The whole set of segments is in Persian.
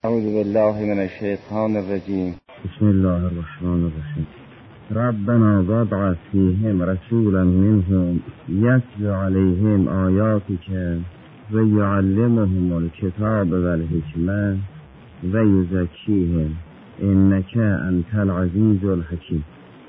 اعوذ بالله من الشیطان الرجیم. بسم الله الرحمن الرحیم. ربنا وابعث فیهم رسولا منهم یتلو علیهم آیاتک و یعلمهم الکتاب والحکمة و یزکیهم انک انت العزیز الحکیم.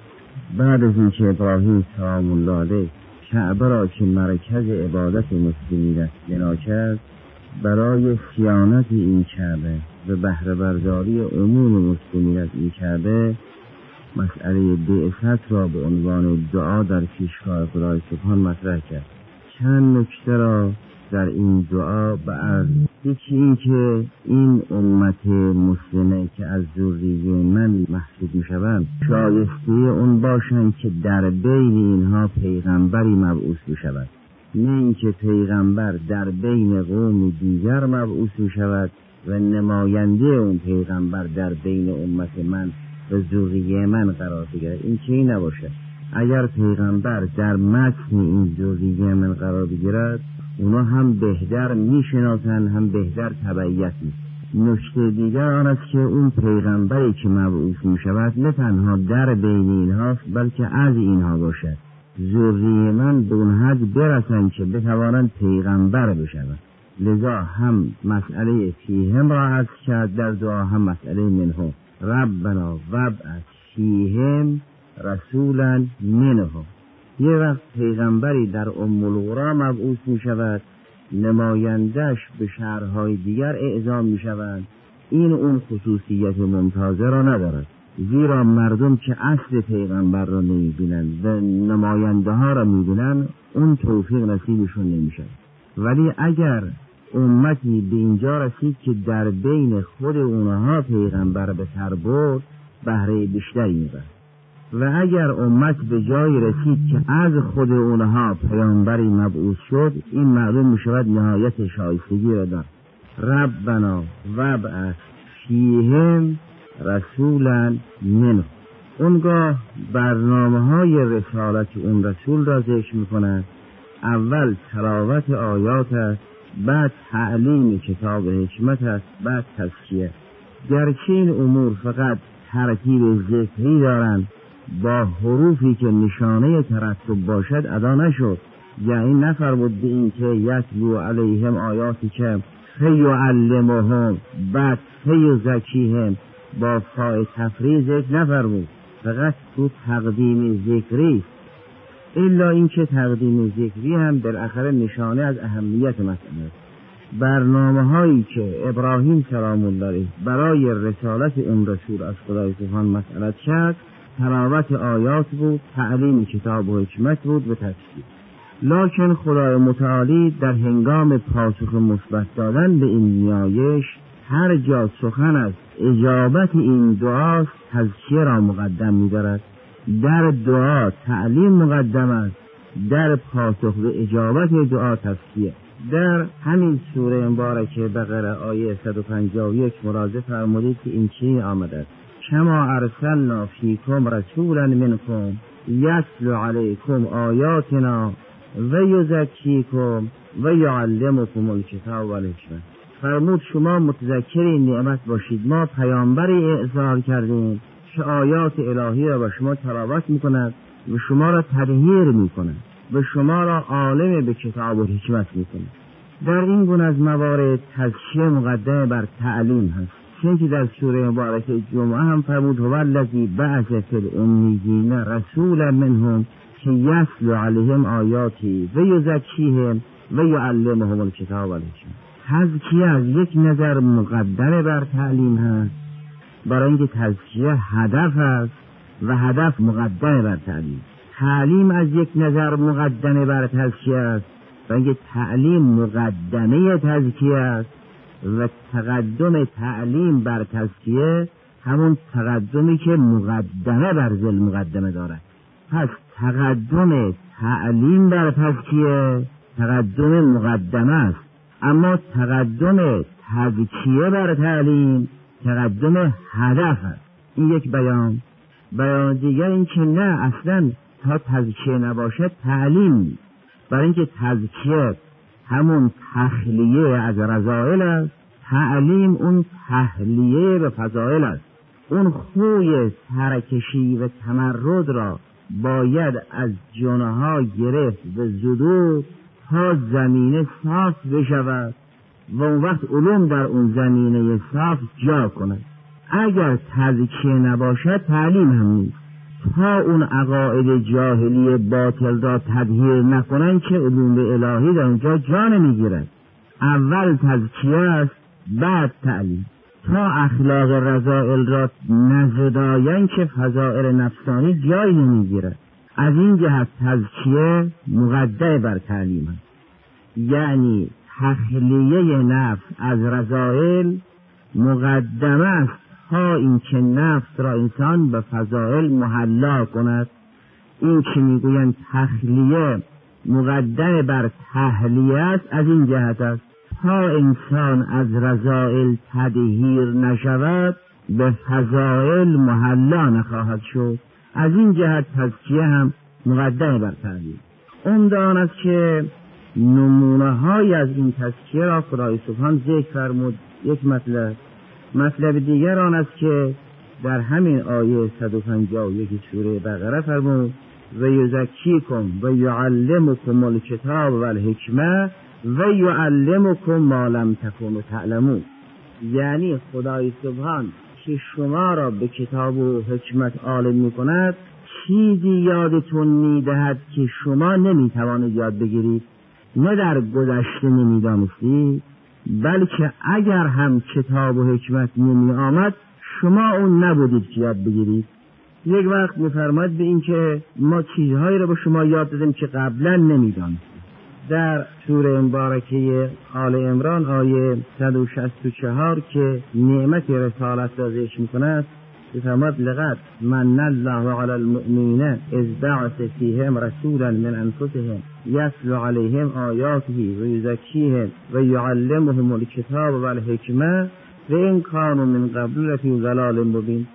بعد از اینکه ابراهیم سلام الله علیه کعبه را که مرکز عبادت مسلمین است بنا کرد، برای صیانت این کعبه و بهره برداری عموم مسلمین از این کعبه مسئله بعثت را به عنوان دعا در پیشگاه خدای سبحان مطرح کرد. چند نکته را در این دعا بیان. یکی این که این امت مسلمه که از ذریه من محسوب می شوند شایسته اون باشند که در بین اینها پیغمبری مبعوث می شود، نه اینکه پیغمبر در بین قوم دیگر مبعوث می شود و نماینده اون پیغمبر در بین امت من و ذریه من قرار بگیرد. این چیزی نباشد. اگر پیغمبر در متن این ذریه من قرار بگیرد، اونا هم بهتر میشناسن، هم بهتر تبعیت میکنن. نکته دیگر آن است که اون پیغمبری که مبعوث می شود نه تنها در بین اینهاست، بلکه از اینها باشد. ذریه من به اون حد برسن که بتوانند پیغمبر بشوند. لذا هم مسئله فیهم را عرض کرد در دعا، هم مسئله منهم. ربنا وابعث فیهم رسولا منهم. یه وقت پیغمبری در ام القری مبعوث می شود، نمایندش به شهرهای دیگر اعزام می شوند. این اون خصوصیت ممتازه را ندارد، زیرا مردم که اصل پیغمبر را نمی بینند و نماینده ها را می بینند، اون توفیق نصیبشون نمی شود. ولی اگر امتی به اینجا رسید که در بین خود اونها پیغمبر به سر برد، بهره بیشتری می‌برد. و اگر امت به جای رسید که از خود اونها پیامبری مبعوث شد، این معلوم می شود نهایت شایستگی را دارد. ربنا وابعث فیهم رسولا منهم. اونگاه برنامه‌های رسالت اون رسول را ذکر می‌کند. اول تلاوت آیات است، بعد تعلیم کتاب حکمت است، بعد تزکیه. گرچه این امور فقط ترتیب ذکری دارند، با حروفی که نشانه ترتب باشد ادا نشد. یعنی نفرمود به این که یتلو علیهم آیاتی که فیعلمهم بعد فیزکیهم با فاء تفریع ذکر نفرمود، فقط تو تقدیم ذکری. الا اینکه تقدیم ذکری هم بالاخره نشانه از اهمیت مسئله است. برنامه هایی که ابراهیم سلام الله علیه برای رسالت این رسول از خدای سبحان مسئله کرد، تلاوت آیات بود، تعلیم کتاب و حکمت بود و تزکیه. لکن خدای متعالی در هنگام پاسخ مثبت دادن به این نیایش، هر جا سخن است اجابت این دعاست، تزکیه را مقدم می‌دارد. در دعا تعلیم مقدم است، در پاسخ به اجابت دعا تزکیه. در همین سوره مبارکه بقره آیه 151 مراجعه فرمودید که این چی آمده است: کما ارسلنا فیکم رسولا منکم یتلو علیکم آیاتنا و یزکیکم و یعلمکم الکتاب والحکمة. فرمود شما متذکر این نعمت باشید. ما پیامبری ارسال کردیم که آیات الهی را به شما تلاوت میکند و شما را تطهیر میکند و شما را عالم به کتاب و حکمت میکند. در این گونه از موارد تزکیه مقدم بر تعلیم هست، چون که در سوره مبارکه جمعه هم فرمود هو الذی بعث فی الامیین رسولا منهم که یتلو علیهم آیاتی و یزکیهم و یعلمهم الکتاب والحکمة. تزکیه از یک نظر مقدم بر تعلیم هست، برای اینکه تزکیه هدف است و هدف مقدم بر تعلیم. تعلیم از یک نظر مقدم بر تزکیه است، برای اینکه تعلیم مقدمه تزکیه است و تقدم تعلیم بر تزکیه همون تقدمی که مقدمه بر ذل مقدمه دارد. پس تقدم تعلیم بر تزکیه تقدم مقدمه است، اما تقدم تزکیه بر تعلیم تقدم هدف است. این یک بیان. بیان دیگر این که نه، اصلا تا تزکیه نباشد تعلیم نیست، برای اینکه تزکیه همون تخلیه از رذائل است، تعلیم اون تحلیه به فضائل است. اون خوی سرکشی و تمرد را باید از جنها گرفت و زدود تا زمینه صاف بشود و اون وقت علوم در اون زمینه صاف جا کند. اگر تزکیه نباشد تعلیم هم نیست. تا اون عقاید جاهلی باطل را تدهیر نکنند که علوم الهی در اونجا جا نمیگیرد. اول تزکیه است، بعد تعلیم. تا اخلاق رذائل را نزدایند که فضائل نفسانی جای نمیگیرد. از این جهت تزکیه مقدم بر تعلیم است. یعنی تخلیه نفس از رذائل مقدم است تا اینکه نفس را انسان به فضائل محلا کند. این که میگویند تخلیه مقدم بر تحلیه است از این جهت است تا انسان از رذائل تدهیر نشود به فضائل محلا نخواهد شد. از این جهت تزکیه هم مقدم بر تعلیم. عمدان است که نمونه های از این تزکیه را خدای سبحان ذکر فرمود. یک مطلب دیگر آن است که در همین آیه 151 سوره بقره فرمود و یزکیکم و یعلمکم الکتاب و الحکمه و یعلمکم ما لم تکونوا تعلمون. یعنی خدای سبحان که شما را به کتاب و حکمت عالم می کند، چیزی یادتون می دهد که شما نمی توانید یاد بگیرید. نه در گذشته نمی دانستید، بلکه اگر هم کتاب و حکمت نمی آمد شما اون نبودید که یاد بگیرید. یک وقت می فرماید به این که ما چیزهایی را به شما یاد دادیم که قبلا نمی دانستید. در سوره مبارکه آل عمران آیه 164 که نعمت رسالت را ذکر می‌کند فرمود لقد من الله علی المؤمنین اذ بعث فیهم رسولا من انفسهم یتلو علیهم آیاته و یزکیهم و یعلمهم الکتاب و الحکمه و ان کانوا من قبل لفی ضلال مبین.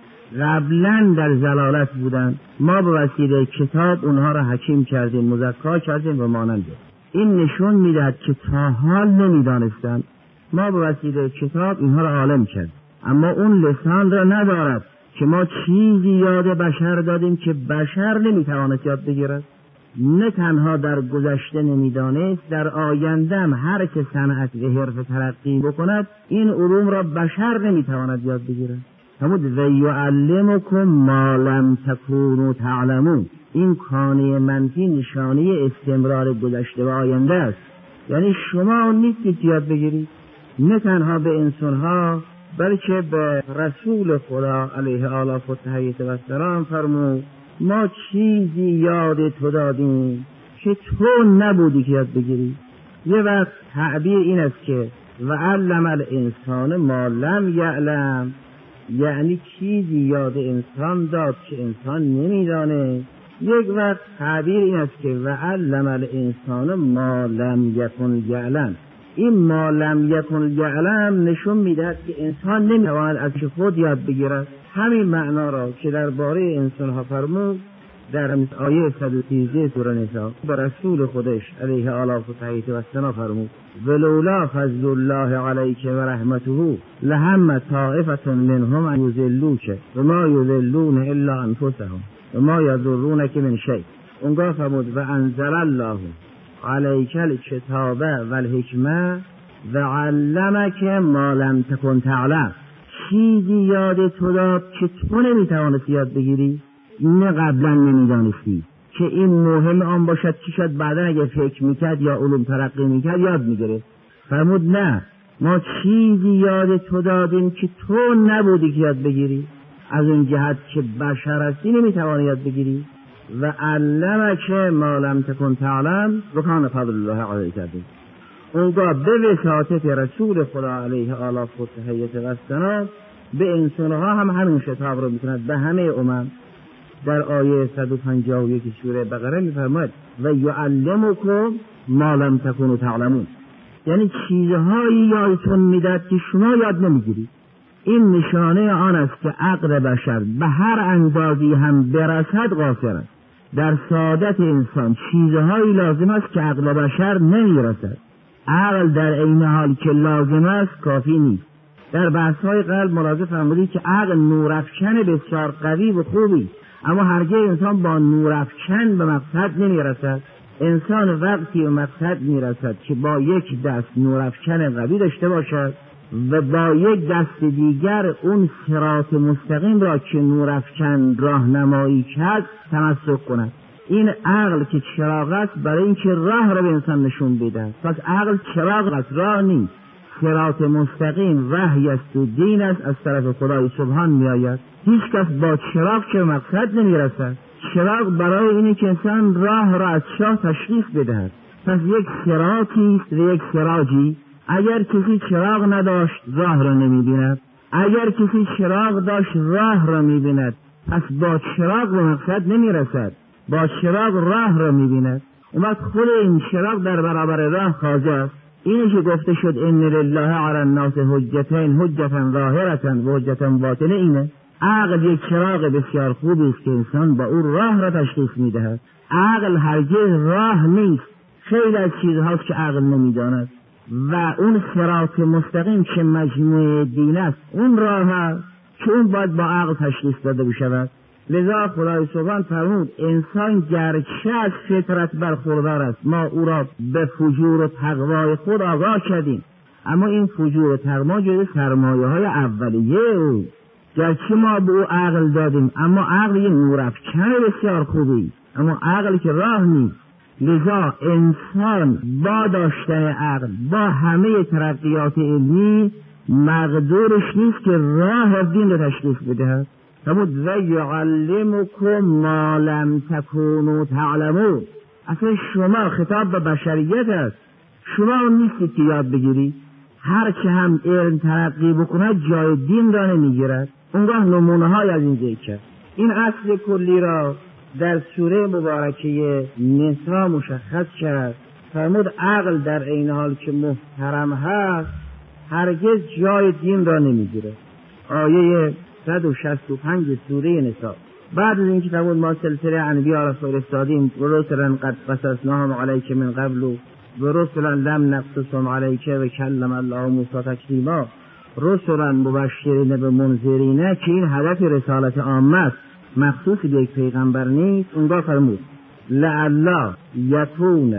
قبلا در ضلالت بودند، ما به وسیله کتاب اونها را حکیم کردیم، مزکا کردیم و مانند. این نشون میدهد که تا حال نمیدانستند، ما به وسیله کتاب اینها را عالم کرد، اما اون لسان را ندارد که ما چیزی یاد بشر دادیم که بشر نمیتواند یاد بگیرد. نه تنها در گذشته نمیدانست، در آینده هم هر که صنعت و حرفه ترقی بکند این علوم را بشر نمیتواند یاد بگیرد. همون و یعلمکم ما لم تکونوا تعلمون. این کانه منفی نشانه استمرار گذشته و آینده است. یعنی شما اون نیستید یاد بگیرید. نه تنها به انسانها بلکه به رسول خدا علیه آله و تحییت و سلام فرمود ما چیزی یاد تو دادیم که تو نبودی که یاد بگیری. یه وقت تعبیر این است که و علم الانسان ما لم یعلم، یعنی چیزی یاد انسان داد که انسان نمیدانه. یک وقت تعبیر این است که و علم الانسان ما لم یکن یعلم. این ما لم یکن یعلم نشون میدهد که انسان نمیتواند از خود یاد بگیرد. همین معنا را که درباره انسان ها فرمود در آیه 113 سوره نساء به رسول خودش علیه آله و تحییت و سلام فرمود ولولا فضل الله علیک و رحمته لهم طائفة منهم ان یضلوک و ما یضلون الا انفسهم و ما یضرونک من شیء. اونگاه فرمود و انزل الله علیک الکتاب و الحکمه و علمک ما لم تکن تعلم. چیزی یاد تو داد که تو نمیتوانستی یاد بگیری، نه قبلا نمیدانستی که این مهم آن باشد که شاید بعدا اگه فکر میکرد یا علوم ترقی میکرد یاد میگیره. فرمود نه، ما چیزی یاد تو دادیم که تو نبودی که یاد بگیری. از اون جهت که بشر هستی نمیتوانی یاد بگیری. و علمک ما لم تکن تعلم و کان فضل الله علیک عظیم. اونگاه به وساطت رسول خدا علیه آله و تحییت و سلام به انسانها هم همین خطاب رو میکند، به همه امم. در آیه 151 سوره بقره میفرماید و یعلمکم ما لم تکونوا تعلمون، یعنی چیزهایی یادتون میداد که شما یاد نمیگیرید. این نشانه آن است که عقل بشر به هر اندازی هم برسد قاصر است. در سعادت انسان چیزهایی لازم است که عقل بشر نمیرسد. عقل در عین حال که لازم است کافی نیست. در بحث‌های قبل ملاحظه فرمودید که عقل نورافکن بسیار قوی و خوبی، اما هرگز انسان با نورافکن به مقصد نمیرسد. انسان وقتی به مقصد میرسد که با یک دست نورافکن قوی داشته باشد و با یک دست دیگر اون صراط مستقیم را که نورافکن راهنمایی کرد تمسک کند. این عقل که چراغ است برای اینکه راه را به انسان نشون بده. پس عقل چراغ است، راه نیست. صراط مستقیم وحی است و دین است، از طرف خدای سبحان می آید. هیچ کس با چراغ که مقصد نمی رسد. چراغ برای اینه که انسان راه را از چاه تشخیص بدهد. پس یک صراطی است و یک سراجی. اگر کسی چراغ نداشت راه را نمی بیند، اگر کسی چراغ داشت راه را می بیند. پس با چراغ به مقصد نمی رسد، با چراغ راه را می بیند. اومد خود این چراغ در برابر راه خواجه است. اینه که گفته شد ان لله علی الناس حجتین، حجتا ظاهرة و حجتا باطنه. اینه عقل یک چراغ بسیار خوبی است که انسان با او راه را تشخیص میدهد. عقل هرگز راه نیست. خیلی از چیزهاست که عقل نمیداند و اون صراط مستقیم که مجموعه دین است اون راه است که اون باید با عقل تشخیص داده بشود. لذا خدای سبحان فرمود انسان گرچه از فطرت برخوردار است، ما او را به فجور و تقوای خود آگاه کردیم، اما این فجور و تقوا جز سرمایه های اولیه او. گرچه ما به او عقل دادیم، اما عقل یه نورافکن بسیار خوبی، اما عقل که راه نیست. لذا انسان با داشتن عقل با همه ترقیات علمی مقدورش نیست که راه دین را تشخیص بدهد. فرمود و یعلمکم ما لم تکونوا تعلمون. اصلا شما خطاب به بشریت است، شما نیستید که یاد بگیرید. هر که هم علم ترقی بکند جای دین را نمیگیرد. اونگاه نمونه های از این ذکر. این اصل کلی را در سوره مبارکه نساء مشخص کرد. فرمود عقل در عین حال که محترم هست هرگز جای دین را نمیگیرد. آیه 165 سوره نساء. بعد از اینکه فرمود ما سلسله انبیا را فرستادیم و رسلا قد قصصناهم علیک من قبل و رسلا لم نقصصهم علیک و کلم الله موسی تکلیما، رسلا مبشرین و منذرین، که این هدف رسالت عامه است، مخصوص به یک پیغمبر نیست. اونجا فرمود لعل یکون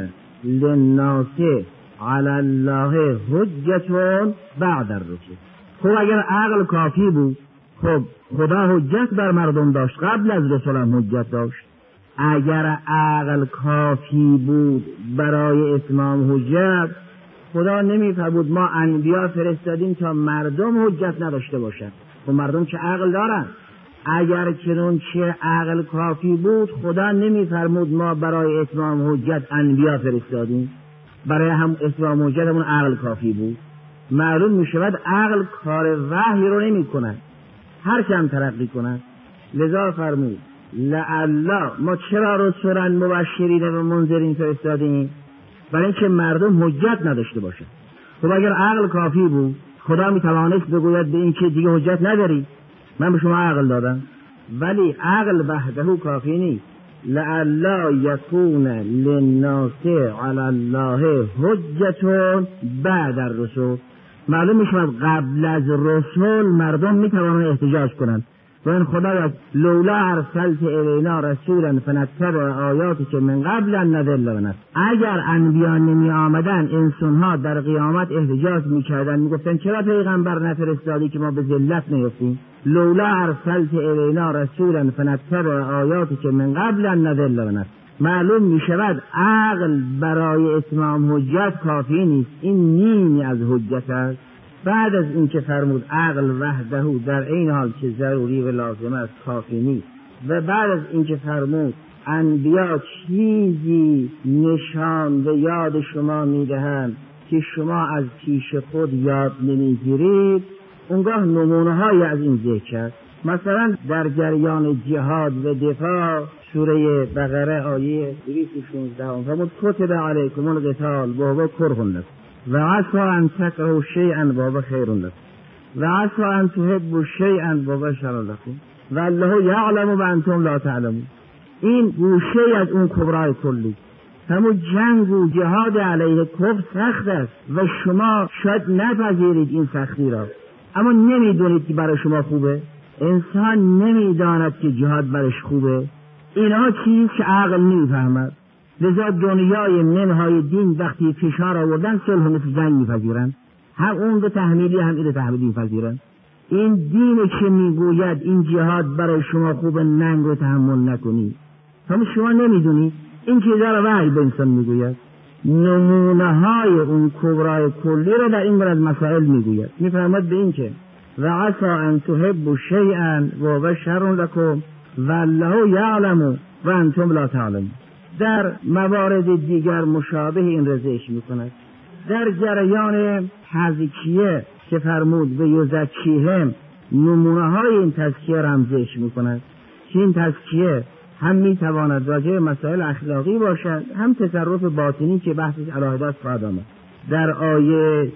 للناس علی الله حجة بعد الرسل. خب اگر عقل کافی بود، خب خدا حجت بر مردم داشت، قبل از رسول هم حجت داشت. اگر عقل کافی بود برای اتمام حجت، خدا نمی‌فرمود ما انبیا فرستادیم تا مردم حجت نداشته باشند. خب مردم که عقل دارن. اگر چنانچه عقل کافی بود، خدا نمی‌فرمود ما برای اتمام حجت انبیا فرستادیم. برای هم اتمام حجت همون عقل کافی بود. معلوم می‌شود عقل کار وحی رو نمی‌کند، هر کم ترقی کند. لذا فرمود لعل، ما چرا رسولا مبشرین و منذرین فرستادیم؟ برای اینکه مردم حجت نداشته باشند. خب اگر عقل کافی بود، خدا میتوانست بگوید به این که دیگه حجت نداری، من به شما عقل دادم. ولی عقل وحده کافی نیست. لعل یکون للناس علی الله حجة بعد الرسل. معلوم میشود قبل از رسول مردم میتوانند احتجاج کنند. و این خدایا لولا ارسلت الینا رسولا فنتبع آیاتک من قبل ان نضل و نضل. اگر انبیا نمی آمدن، انسانها در قیامت احتجاج میکردن، میگفتن چرا پیغمبر نفرستادی که ما به ذلت نیفتیم؟ لولا ارسلت الینا رسولا فنتبع آیاتک من قبل ان نضل و نضل. معلوم میشود عقل برای اتمام حجت کافی نیست، این نیمی از حجت است. بعد از این که فرمود عقل وحده در این حال که ضروری و لازم است کافی نیست، و بعد از این که فرمود انبیا چیزی نشان و یاد شما میدهند که شما از پیش خود یاد نمیگیرید، اونگاه نمونه های از این ذکر است. مثلا در جریان جهاد و دفاع، سوره بقره آیه 216 فرمود کتب علیکم القتال وهو کرها لکم و عسى ان تكرهوا شيئا وهو خير لكم و عسى ان تحبوا شيئا وهو شر لكم والله يعلم وانتم لا تعلمون. این گوشه از اون کبرای کلی. همون جنگ و جهاد علیه کفر سخت است و شما شاید نپذیرید این سختی را، اما نمیدونید که برای شما خوبه. انسان نمیداند که جهاد برش خوبه. اینها چیز که عقل نمیفهمد. لذا دنیای منهای دین وقتی فشار آوردن صلح مثل جنگ میپذیرن، هم اون رو تحمیلی هم این رو تحمیلی میپذیرن. این دین که میگوید این جهاد برای شما خوبه، ننگ رو تحمل نکنید. هم شما نمیدونید این که در وحی به انسان میگوید. نمونه های اون کبرای کلی رو در این برد مسائل میگوید. میفرماد به این که و عسا ان تحبوا شیئا و شر لکم والله یعلم و انتم لا تعلمون. در موارد دیگر مشابه این رضایش میکند. در جریان تزکیه که فرمود به یزکیهم، نمونه های این تزکیه رمزش میکند که این تزکیه هم میتواند راجع مسائل اخلاقی باشد، هم تصرف باطنی که بحثش علاهده است خواهد آمد. در آیه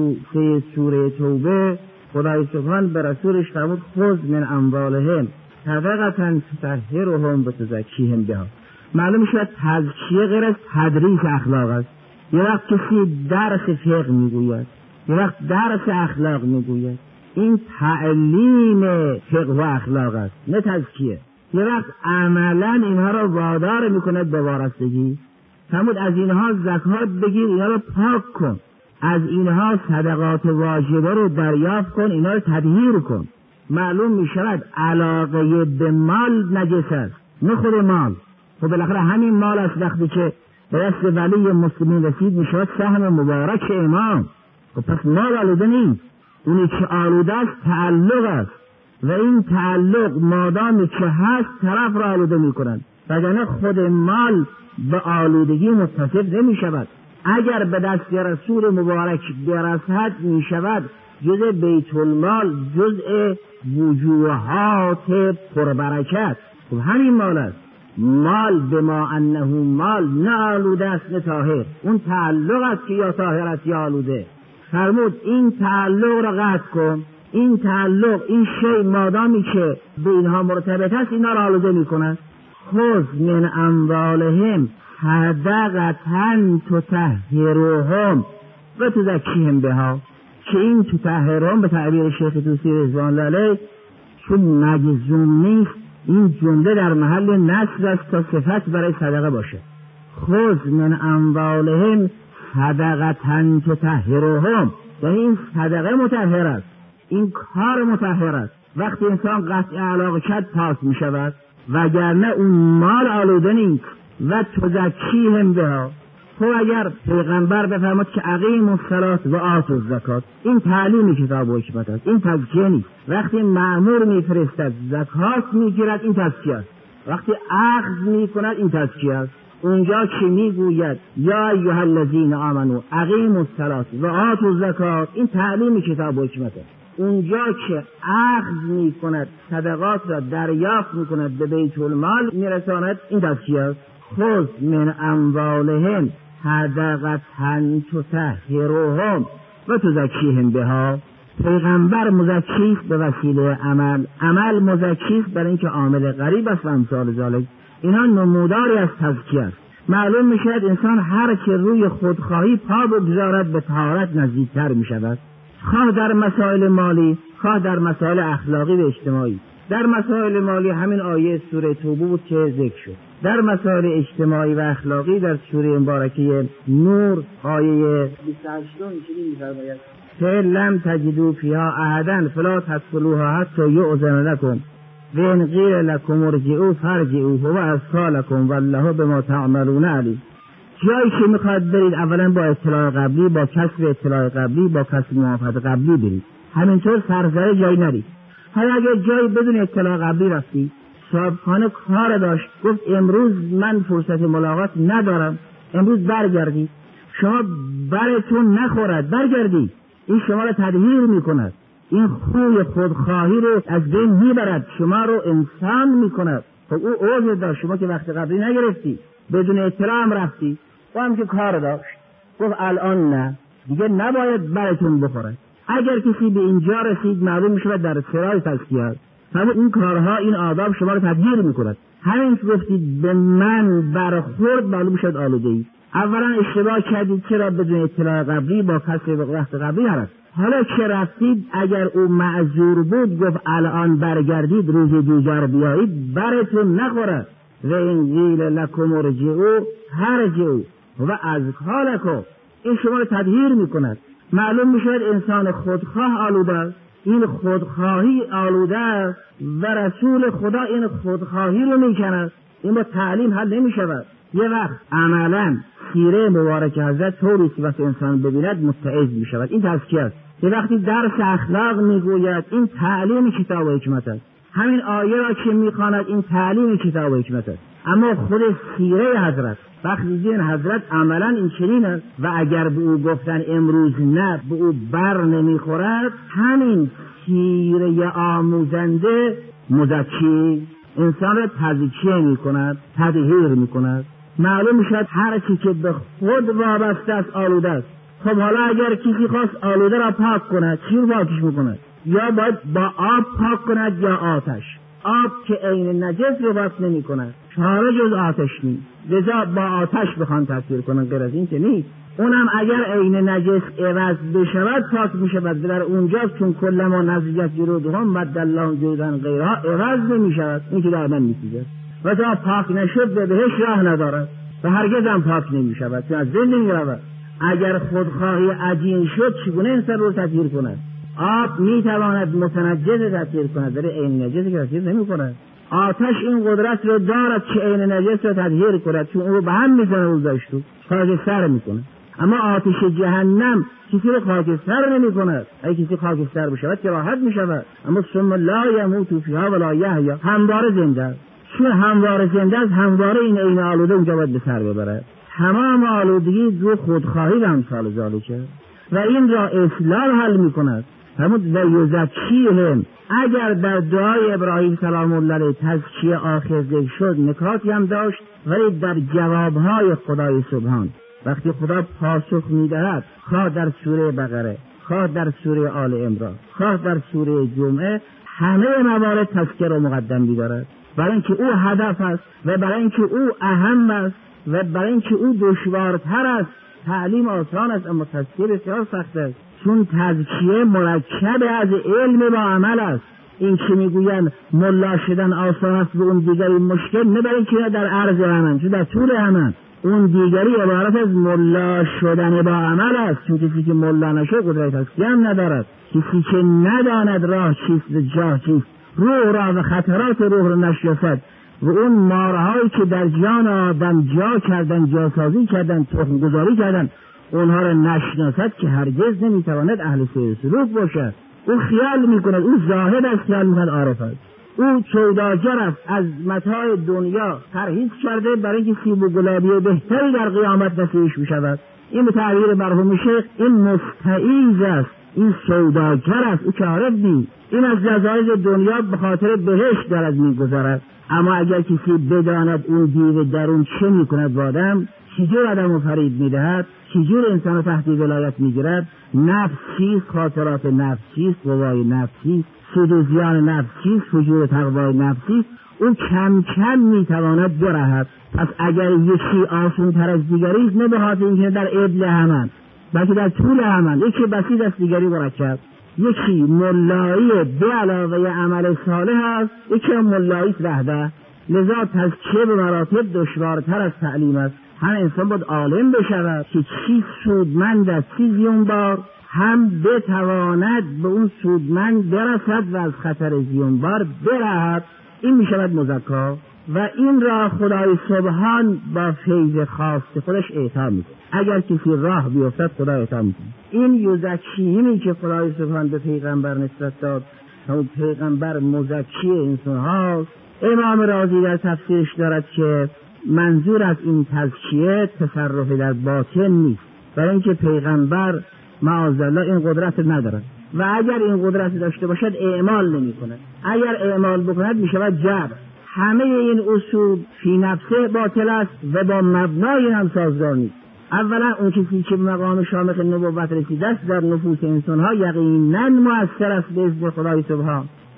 103 سوره توبه خدای سبحان به رسولش فرمود خذ من اموالهم صدقة تطهرهم و تزکیهم بها. معلوم شد تزکیه غیر از تدریس اخلاق است. یه وقت کسی درس فقه میگوید، یه وقت درس اخلاق میگوید، این تعلیم فقه و اخلاق است، نه تزکیه. یه وقت عملا اینها را وادار میکند به وارستگی. فرمود از اینها زکات بگیر، اینها را پاک کن، از اینها صدقات واجبه رو دریافت کن، اینها رو تطهیر کن. معلوم میشود علاقه به مال نجس است، نه خود مال. خب بالاخره همین مال است وقتی که به دست ولی مسلمین رسید میشود سهم مبارک امام. خب پس مال آلوده نیست، اونی که آلوده است تعلق است و این تعلق مادامی که هست طرف را آلوده میکنند، وگرنه خود مال به آلودگی متصف نمی شود. اگر به دست رسول مبارک برسد می شود جزء بیت المال، جزء وجوهات پربرکت. خب همین مال است. مال به ما انه مال، نه آلوده است نه طاهر. اون تعلق است که یا طاهر است یا آلوده. فرمود این تعلق را قطع کن. این تعلق، این شی مادامی که به اینها مرتبط است اینا را آلوده می کند. خذ من اموالهم صدقة تطهرهم و تزکیهم بها. که این تطهرهم به تعبیر شیخ طوسی رضوان الله علیه چون مجزوم نیست، این جمله در محل نصب است تا صفت برای صدقه باشه. خذ من اموالهم صدقة تطهرهم، یعنی این صدقه مطهر است، این کار مطهر است. وقتی انسان قطع علاقه کرد پاک می شود، وگرنه اون مال آلوده نیست. و تزکیهم بها. خب اگر پیغمبر بفرماد که اقیموا الصلاة و آتوا الزکات، این تعلیم کتاب و حکمت است، این تزکیه نیست. وقتی مأمور میفرستد زکات میگیرد، این تزکیه است. وقتی اخذ میکند، این تزکیه است. اونجا که میگوید یا ایها الذین آمنوا اقیموا الصلاة و آتوا الزکات، این تعلیم کتاب و حکمت است. اونجا که اخذ میکند، صدقات را دریافت میکند، به بیت المال میرساند، این تزکیه است. خذ من اموالهم صدقة تطهرهم و تزکیهم بها. پیغمبر مزکی است به وسیله عمل، عمل مزکی است برای اینکه عامل غریب است و امثال ذالک. اینها نموداری از تزکیه است. معلوم میشود انسان هر که روی خودخواهی پا بگذارد به طهارت نزدیکتر میشود، خواه در مسائل مالی، خواه در مسائل اخلاقی و اجتماعی. در مسائل مالی همین آیه سوره توبه بود که ذکر شد. در مسائل اجتماعی و اخلاقی در سوره مبارکه نور آیه 28 اینجوری می‌فرماید لم تجدوا فیها احدا فلا تدخلوها حتی یؤذن لكم و ان قیل لكم ارجعوا فارجعوا هو ازکی لكم والله بما تعملون علیم. جایی که میخواد برید اولا با اطلاع قبلی، با کسب اطلاع قبلی، با کسب موافقت قبلی برید. همینطور سرزده جایی نرید. حالا اگر جایی بدون اطلاع قبلی رفتی، صاحبخانه کار داشت، گفت امروز من فرصت ملاقات ندارم، امروز برگردید، شما برتون نخورد، برگردید، این شما را تدهیر میکند، این خوی خودخواهی رو از بین میبرد، شما رو انسان میکند. خب او عذر داشت، شما که وقت قبلی نگرفتی، بدون اطلاع هم رفتی، او هم که کار داشت، گفت الان نه، دیگه نباید برتون بخورد. اگر کسی به اینجا رسید معلوم میشه در سرای تزکیه است. فرمود این کارها، این آداب شما رو تطهیر میکند. همین که گفتید به من برخورد، معلوم شد آلوده اید. اولا اشتباه کردید، چرا بدون اطلاع قبلی با کسر وقت قبلی هست. حالا که رفتید، اگر او معذور بود گفت الان برگردید روز دیگر بیایید، برتون نخورد. و این قیل لکم ارجعوا هرجعوا و ازکا. این شما رو تطهیر میکند. معلوم میشد انسان خودخواه آلوده است، این خودخواهی آلوده است و رسول خدا این خودخواهی رو میکند. این با تعلیم حل نمیشود. یه وقت عملا سیره مبارک حضرت طوری که وقت انسان ببیند متعظ میشود. این تزکیه است. یه وقتی درس اخلاق میگوید، این تعلیم کتاب و حکمت است. همین آیه را که میخواند، این تعلیم کتاب و حکمت است. اما خود سیره حضرت، وقتی دین حضرت عملا این چنین است و اگر به او گفتن امروز نه، به او بر نمیخورد، همین سیره آموزنده مزکی انسان را تزکیه میکند، تطهیر میکند. معلوم میشد هر چی که به خود وابسته است آلوده است. خب حالا اگر کسی خواست آلوده را پاک کند، چی رو پاکش میکند؟ یا باید با آب پاک کند یا آتش. آب که عین نجس رو بس نمی کند، چاره جز آتش نیست، لذا با آتش بخوان تطهیر کنند، غیر از این که نیست. اونم اگر عین نجس عوض بشود پاک میشود، در اونجا چون کل ما نزجت جلودهم بدل الله جلودا غیرها عوض نمیشود، این که در من میسیزد و تا پاک نشد به بهش راه ندارد و هرگز هم پاک نمیشود، چون از ذهن نمیرود. اگر خودخواهی عجین شد چگونه انسان رو تطهیر کند؟ آب میتواند متنجس تطهیر کند، در عین نجس که تطهیر نمی کند. آتش این قدرت رو دارد که عین نجس رو تطهیر کند، چون اون رو به هم میزنه، رو داشتو خاکستر میکنه. اما آتش جهنم کسی رو خاکستر نمی کند. اگه کسی خاکستر بشود که راحت میشود، اما ثم لا یموت فیها ولا یحیا، همواره زنده است. چون همواره زنده است، همواره این عین آلوده اونجا باید به سر ببرد. تمام آلودگی دو خودخواهی و امثال ذالکه و این را اسلام حل میکند. همون و یزکیهم، اگر در دعای ابراهیم سلام الله علیه تزکیه آخر ذکر شد، نکاتی هم داشت، ولی در جوابهای خدای سبحان وقتی خدا پاسخ میدهد، خواه در سوره بقره، خواه در سوره آل عمران، خواه در سوره جمعه، همه موارد تذکر و مقدم می‌دارد، برای اینکه او هدف است و برای اینکه او اهم است و برای اینکه او دشوارتر است. تعلیم آسان است اما تذکیه بسیار سخت است، چون تزکیه مرکب از علم با عمل است. این که میگویند ملا شدن آسان است به اون دیگری مشکل، نه برای اینکه در عرض همن، چون در طول همن. اون دیگری عبارت از ملا شدن با عمل است، چون کسی که ملا نشه قدرت تزکیه هم ندارد. کسی که نداند راه چیست جاه چیست، روح را و خطرات روح را نشناسد و اون مارهایی که در جان آدم جا کردن، جاسازی کردن، تخم گذاری کردن، اونها را نشناسد که هرگز نمیتواند اهل سیر سلوک باشد. او خیال میکند، او زاهد است، خیال میکند عارف است. او سوداگر است، از متاع دنیا پرهیز کرده برای اینکه سیب و گلابی بهتری در قیامت نصیبش میشود. این به تعبیر مرحوم شیخ این مستعیذ است، این سوداگر است، او که عارف نیست. این از لذایذ دنیا به خاطر بهشت دارد میگذرد. اما اگر کسی بداند اون دیو درون چه میکند با آدم، چجور آدم رو فریب میدهد، چجور انسان رو تحت ولایت میگیرد، نفس چیست، خاطرات نفس چیست، قوای نفس چیست، سود و زیان نفس چیست، فجور تقوای نفس چیست، او کم کم میتواند برهد. پس اگر یکی آسان تر از دیگری است، نه به خاطر اینکه در عدل همان، بلکه در طول همان، یکی بسیط از دیگری مرکب، یکی ملایی به علاوه عمل صالح است، یکی ملایی رهبر. لذا تزکیه به مراتب دشوارتر از تعلیم است. هم انسان باید عالم بشود که چی سودمند است، چی زیانبار، هم بتواند به اون سودمند برسد و از خطر زیانبار برهد. این میشود مزکا و این را خدای سبحان با فیض خاص خودش اعطا میکنه. اگر کسی راه بیفتد خدا اعطا میکنه. این یزکیهمی که خدای سبحان به پیغمبر نسبت داد، همون پیغمبر مزکی انسان هاست. امام رازی در تفسیرش دارد که منظور از این تزکیه تصرف در باطن نیست، برای اینکه پیغمبر معاذالله این قدرت ندارد و اگر این قدرت داشته باشد اعمال نمی کند. اگر اعمال بکند می شود جبر. همه این اصول فی نفسه باطل است و با مبنای هم سازگار نیست. اولا اون کسی که به مقام شامخ نبوت رسیده است در نفوس انسان ها یقینا مؤثر است به اذن خدای سبحان.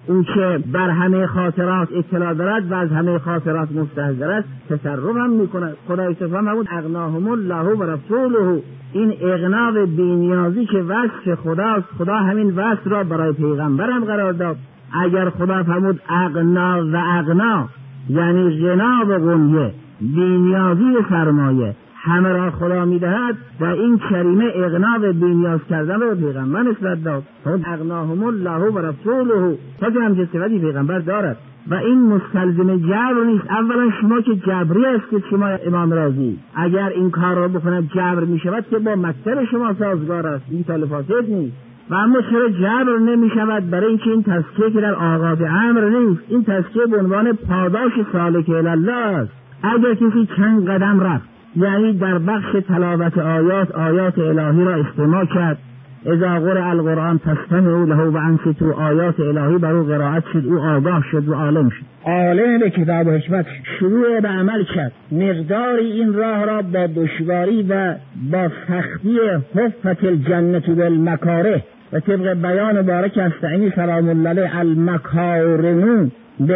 اون که بر همه خاطرات اطلاع دارد و از همه خاطرات مستحضر است تصرف هم میکند. خدای سبحانه همون اغناهم الله و رسوله، این اغنا و بی‌نیازی که وصف خداست، خدا همین وصف را برای پیغمبر هم قرار داد. اگر خدا فرمود اغنا و اغنا یعنی غنا و غنیه، بی‌نیازی و سرمایه همه را خدا میدهد و این کریمه اغنا و بی‌نیاز کردن را پیغمبر نسبت داد. خود اغناهم الله و رسوله، پس هم که صفتی پیغمبر دارد و این مستلزم جبر نیست. اولا شما که جبری هستید، شما امام رازی، اگر این کار را بکند جبر می شود که با مکتب شما سازگار است، این تال فاسد نیست. و اما چرا جبر نمی شود؟ برای اینکه این تزکیه که در آغاز امر نیست، این تزکیه به عنوان پاداش سالک الی الله است. اگر کسی چند قدم رفت، یعنی در بخش تلاوت آیات الهی را استماع کرد، اذا قرئ القرآن فاستمعوا له و انصتوا، آیات الهی بر او قرائت شد، او آگاه شد و عالم شد، عالم به کتاب و حکمت، شروع به عمل کرد. مقداری این راه را با دشواری و با سختی حفت الجنة بالمکاره و طبق بیان بارک استعینی سلام الله علیه المکارنون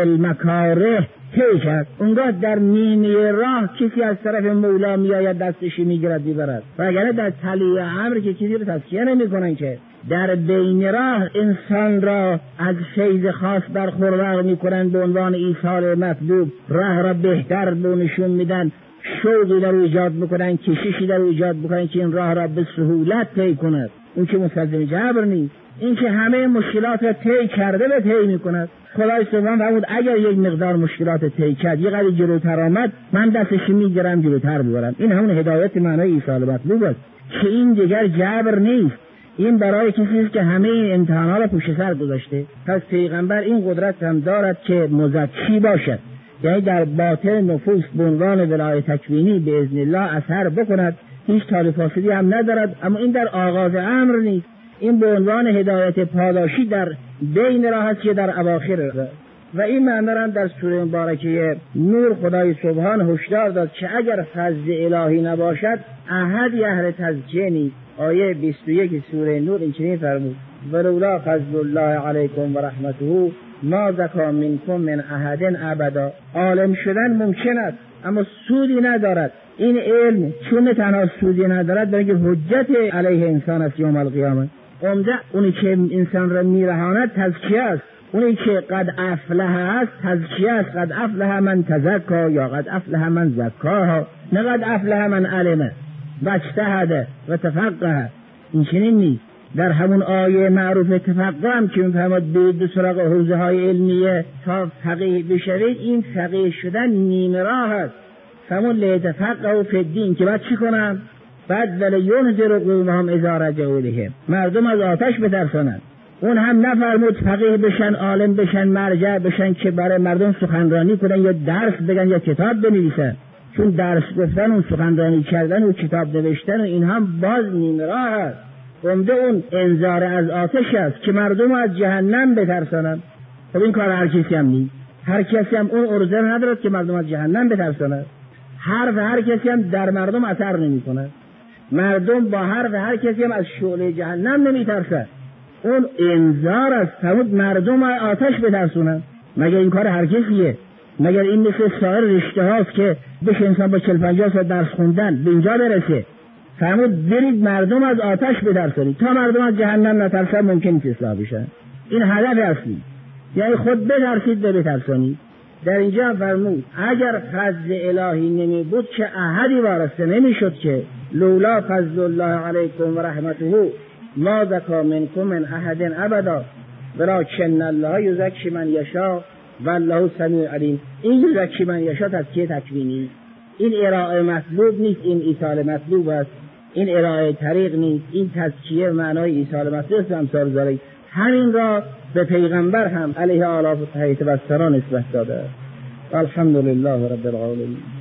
بالمکاره طی کرد. اونگاه در نیمه راه کسی از طرف مولا میآید دستشی میگیرد میبرد، و اگر در تلیه امر که کسی رو تزکیه نمیکنن که در بین راه انسان را از فیض خاص برخوردار میکنن به عنوان ایصال مطلوب، راه را بهتر نشون میدن، شوقی در ایجاد میکنن، کششی در ایجاد میکنن که این راه را به سهولت طی کند. اون که مستلزم جبر نیست، این که همه مشکلات را طی کرده به طی میکند. خدای سبحان فرمود اگر یک مقدار مشکلات طی کرد، یه قدری جلوتر آمد، من دستش میگیرم جلوتر میبرم. این همون هدایت معنای ایصال مطلوب است که این دیگر جبر نیست، این برای کسی است که همه این امتحانات را پشت سر گذاشته. پس پیغمبر این قدرت هم دارد که مزکی باشد، یعنی در باطن نفوس به عنوان ولایت تکوینی به اذن الله اثر بکند، هیچ تاریخ فاصلی هم ندارد. اما این در آغاز امر نیست، این به عنوان هدایت پاداشی در بین راه است که در اواخر راه. و این معنی را در سوره مبارکه نور خدای سبحان هشدار داد که اگر فضل الهی نباشد احدی اهل تزکیه نیست. آیه 21 سوره نور اینچنین فرمود ولولا فضل الله علیکم و رحمته ما زکا منکم من احد ابدا. عالم شدن ممکن است اما سودی ندارد. این علم چون تنها سودی ندارد برای حجت علیه انسان است یوم القیامه. عمده اونی که انسان را میرهاند تزکیه است، اونی که قد افلح است تزکیه است. قد افلح من تزکا یا قد افلح من زکاها، نه قد افلح من علمه و اجتهد و تفقه. این چنین نیست. در همون آیه معروف تفقه هم که میفهمد به سراغ حوزه های علمیه تا فقیه بشوید، این فقیه شدن نیمه راه است. همون لیتفقه فی الدین که بعد چی کنم؟ بعد ولی ینذر قومهم اذا رجعوا الیهم، مردم از آتش بترسانند. اون هم نفرمود فقیه بشن، عالم بشن، مرجع بشن که برای مردم سخنرانی کنن یا درس بگن یا کتاب بنویسن، چون درس گفتن و سخنرانی کردن و کتاب نوشتن این هم باز نیمه راه است. عمده اون انذار از آتش است که مردم از جهنم بترسانند. خب این کار هر کسی هم نیست. هر کسی هم اون عرضه ندارد که مردم از جهنم بترسانند. هر کسی هم در مردم اثر نمی کند. مردم با هر کسی هم از شعله جهنم نمی ترسد. اون انذار است فرمود مردم آتش بترسونند. مگر این کار هر کسیه؟ مگر این مثل سایر رشته هاست که بشه انسان با 40-50 سال درس خوندن به اینجا برسه؟ فرمود برید مردم از آتش بترسونید. تا مردم از جهنم نترسن ممکن نیست اصلاح بشن. این هدف اصلی، یعنی خود بترسید و بترسونید. در اینجا فرمود اگر فضل الهی نمی بود که احدی وارسته نمی شد که لولا فضل الله علیکم و رحمته ما زکا منکم من احد ابدا ولکن الله یزکی من یشاء والله سمیع علیم. این یزکی من یشاء تزکیه تکوینی، این ارائه مطلوب نیست، این ایصال مطلوب است. این ارائه طریق نیست، این تزکیه معنای ایصال مطلوب است. امثال ذالک همین را به پیغمبر هم علیه آلاف و تحیط و سران نسبت داده. الحمدلله رب العالمین.